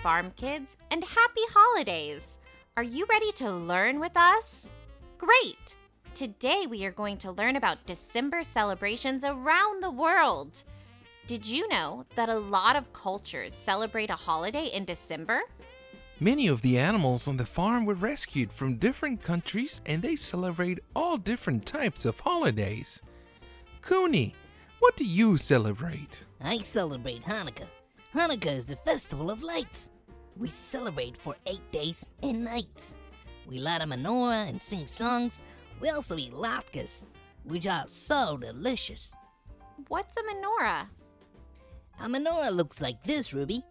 farm kids, and happy holidays! Are you ready to learn with us? Great! Today we are going to learn about December celebrations around the world. Did you know that a lot of cultures celebrate a holiday in December? Many of the animals on the farm were rescued from different countries and they celebrate all different types of holidays. Cooney, what do you celebrate? I celebrate Hanukkah. Hanukkah is the festival of lights. We celebrate for 8 days and nights. We light a menorah and sing songs. We also eat latkes, which are so delicious. What's a menorah? A menorah looks like this, Ruby.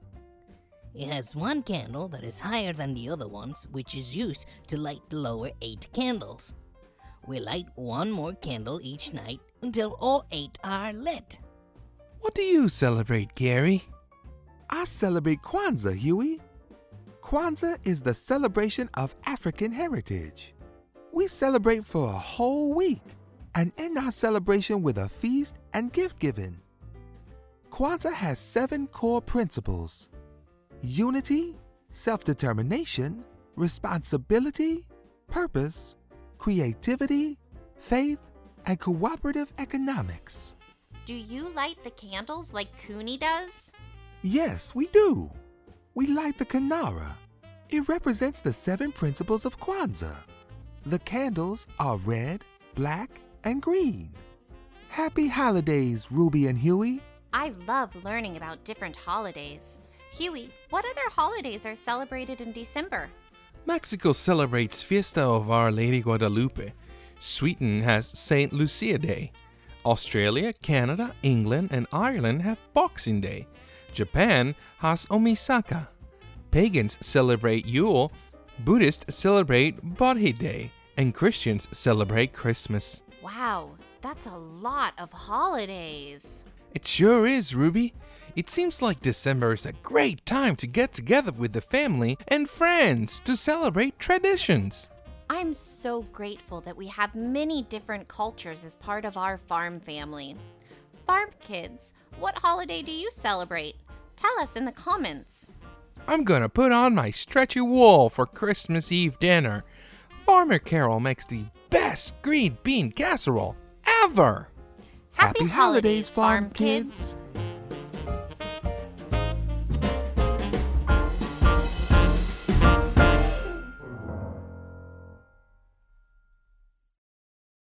It has one candle that is higher than the other ones, which is used to light the lower 8 candles. We light one more candle each night until all 8 are lit. What do you celebrate, Gary? I celebrate Kwanzaa, Huey. Kwanzaa is the celebration of African heritage. We celebrate for a whole week and end our celebration with a feast and gift giving. Kwanzaa has 7 core principles: unity, self-determination, responsibility, purpose, creativity, faith, and cooperative economics. Do you light the candles like Cooney does? Yes, we do. We light the Kinara. It represents the 7 principles of Kwanzaa. The candles are red, black, and green. Happy holidays, Ruby and Huey. I love learning about different holidays. Huey, what other holidays are celebrated in December? Mexico celebrates Fiesta of Our Lady Guadalupe. Sweden has St. Lucia Day. Australia, Canada, England, and Ireland have Boxing Day. Japan has Omisaka. Pagans celebrate Yule. Buddhists celebrate Bodhi Day. And Christians celebrate Christmas. Wow, that's a lot of holidays. It sure is, Ruby. It seems like December is a great time to get together with the family and friends to celebrate traditions. I'm so grateful that we have many different cultures as part of our farm family. Farm kids, what holiday do you celebrate? Tell us in the comments. I'm gonna put on my stretchy wool for Christmas Eve dinner. Farmer Carol makes the best green bean casserole ever. Happy holidays, farm kids.